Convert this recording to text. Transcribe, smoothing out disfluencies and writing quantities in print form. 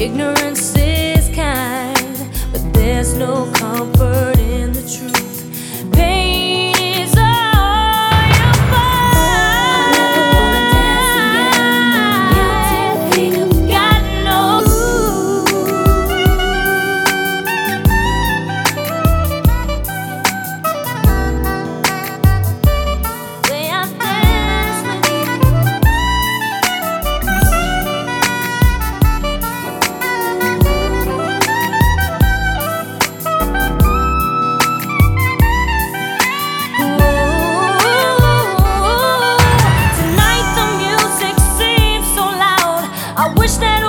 Ignorance is kind, but there's no comfort in the truth. Pain is all you find. I'm never gonna dance again. Guilty feet have got no way I dance with you. Tonight the music seems so loud. I wish that